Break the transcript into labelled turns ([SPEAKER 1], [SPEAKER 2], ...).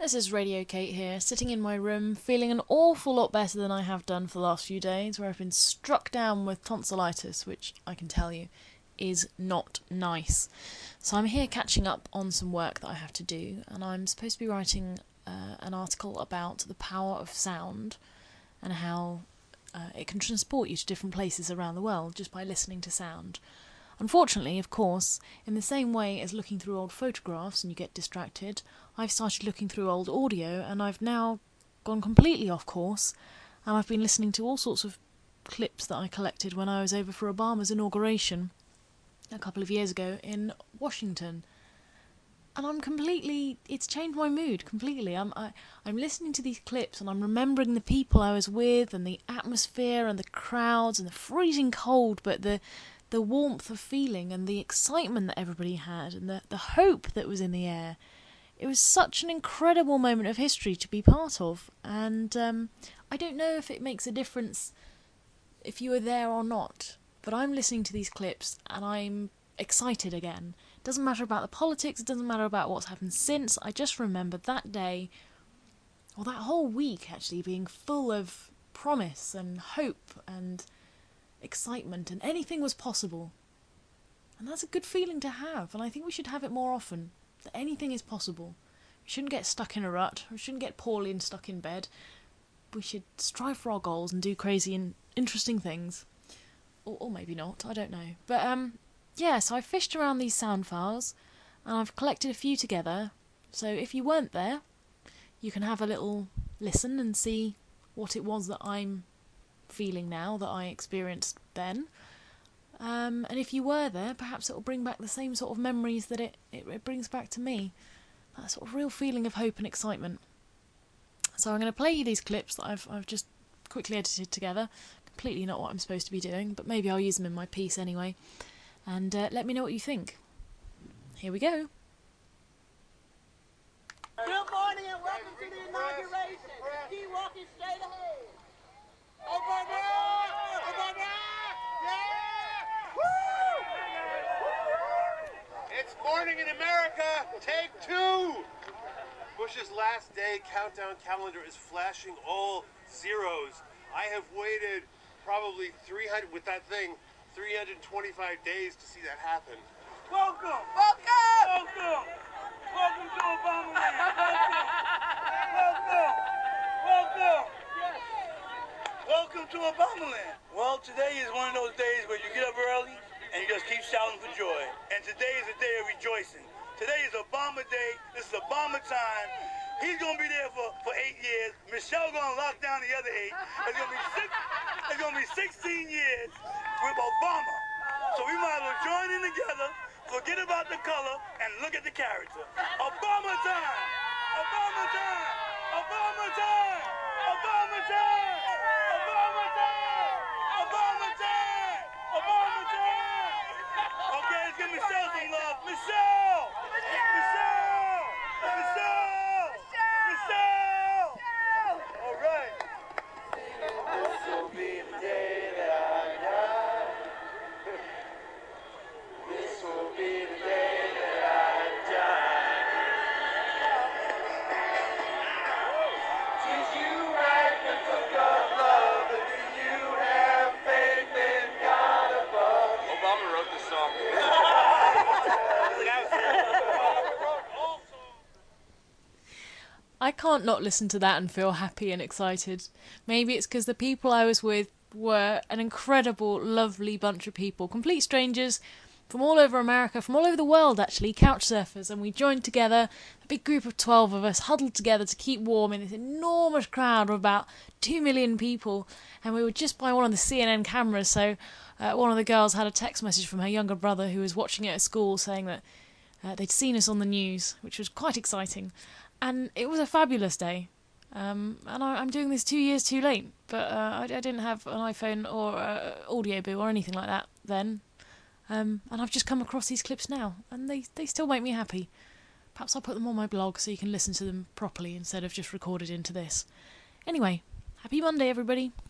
[SPEAKER 1] This is Radio Kate here, sitting in my room, feeling an awful lot better than I have done for the last few days, where I've been struck down with tonsillitis, which I can tell you is not nice. So I'm here catching up on some work that I have to do, and I'm supposed to be writing an article about the power of sound and how it can transport you to different places around the world just by listening to sound. Unfortunately, of course, in the same way as looking through old photographs and you get distracted, I've started looking through old audio and I've now gone completely off course, and I've been listening to all sorts of clips that I collected when I was over for Obama's inauguration a couple of years ago in Washington. And it's changed my mood completely. I'm listening to these clips and I'm remembering the people I was with and the atmosphere and the crowds and the freezing cold, but the warmth of feeling and the excitement that everybody had and the hope that was in the air. It was such an incredible moment of history to be part of, and I don't know if it makes a difference if you were there or not, but I'm listening to these clips and I'm excited again. It doesn't matter about the politics, it doesn't matter about what's happened since. I just remember that day, or that whole week actually, being full of promise and hope and excitement, and anything was possible. And that's a good feeling to have, and I think we should have it more often, that anything is possible. We shouldn't get stuck in a rut, we shouldn't get poorly and stuck in bed. We should strive for our goals and do crazy and interesting things. Or maybe not, I don't know. But so I fished around these sound files, and I've collected a few together, so if you weren't there, you can have a little listen and see what it was that I'm feeling now that I experienced then. And if you were there, perhaps it will bring back the same sort of memories that it brings back to me. That sort of real feeling of hope and excitement. So I'm going to play you these clips that I've just quickly edited together. Completely not what I'm supposed to be doing, but maybe I'll use them in my piece anyway. And let me know what you think. Here we go.
[SPEAKER 2] Good morning and welcome to the inauguration. Keep walking straight ahead. Obama! Obama! Yeah! Woo!
[SPEAKER 3] It's morning in America. Take two. Bush's last day countdown calendar is flashing all zeros. I have waited probably 325 days to see that happen.
[SPEAKER 2] Welcome! Welcome! Welcome! Welcome to Obamaland! Welcome! Welcome! Welcome to Obamaland! Well, today is one of those days where you get up early and you just keep shouting for joy. And today is a day of rejoicing. Today is Obama Day. This is Obama time. He's going to be there for 8 years. Michelle's going to lock down the other 8. It's going to be 16 years with Obama. So we might as well join in together, forget about the color, and look at the character. Obama time! Obama time! Obama time! Obama time! Obama time! Obama time! Obama time! Okay, let's give Michelle some love. Michelle! Michelle! Michelle! Michelle! All right. This will be the day that I die. This will be the day that I die. Did you write the book of love? And do you have faith in God above?
[SPEAKER 3] Obama wrote this song.
[SPEAKER 1] I can't not listen to that and feel happy and excited. Maybe it's because the people I was with were an incredible, lovely bunch of people. Complete strangers from all over America, from all over the world actually, couch surfers, and we joined together, a big group of 12 of us, huddled together to keep warm in this enormous crowd of about 2 million people, and we were just by one of the CNN cameras, so one of the girls had a text message from her younger brother who was watching it at school saying that they'd seen us on the news, which was quite exciting. And it was a fabulous day. And I'm doing this 2 years too late, but I didn't have an iPhone or Audioboo or anything like that then. And I've just come across these clips now, and they still make me happy. Perhaps I'll put them on my blog so you can listen to them properly instead of just recorded into this. Anyway, happy Monday, everybody.